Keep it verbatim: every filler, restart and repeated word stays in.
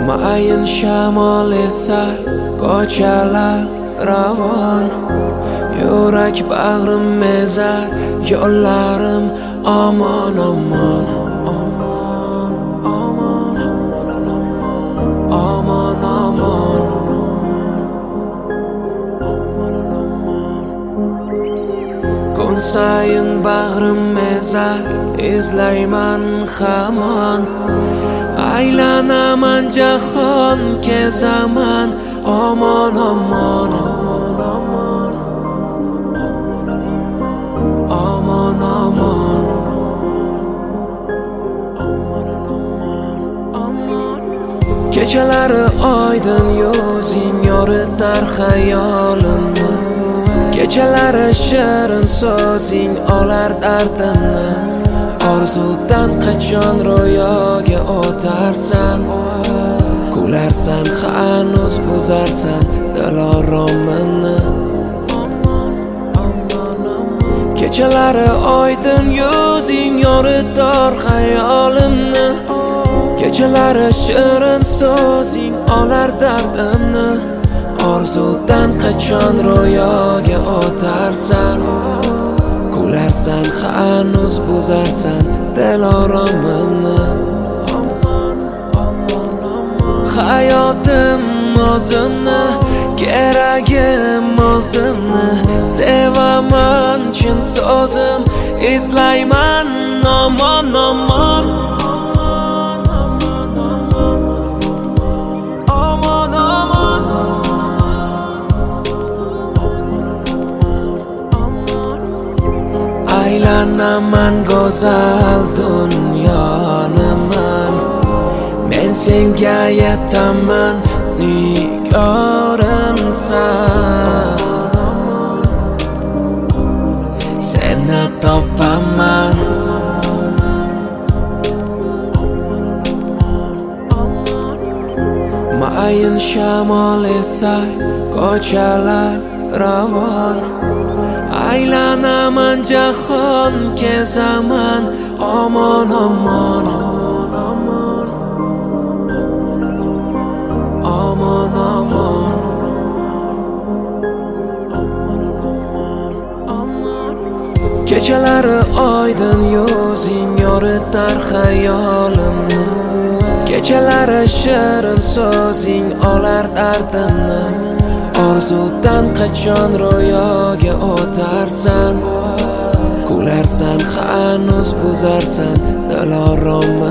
mayin shamol esar ko'chalar ravon, yurak bag'rim ezar yo'llarim omon omon omon omon omon omon kun sayin bag'rim ezar izlayman hamon, aylanaman jahon kezaman omon omon omon omon omon kechalari oydin yuzing yoritar xayolimni, kechalari shirin so'zing olar dardimni, orzudan qachon ro'yoga o'tarsan, kularsan hanuz buzarsan diloromimni. Kechalari oydin yuzing yoritar xayolimni, kechalari shirin so'zing olar dardimni, orzudan qachon ro'yoga o'tarsan, kularsan hanuz buzarsan diloromimni. Hayotim o'zimni, keragim o'zimni, sevaman chin so'zim, izlayman omon omon omon omon aylanaman go'zal dunyoni man, men senga yetaman nigorimsan, seni topaman mayin shamol esar ko'chalar ravon, aylanaman jahon kezaman omon omon omon omon kechalari oydin yuzing yoritar xayolimni, kechalari shirin so'zing olar dardimni, orzudan qachon ro'yoga o'tarsan, kularsan hanuz buzarsan diloromimni.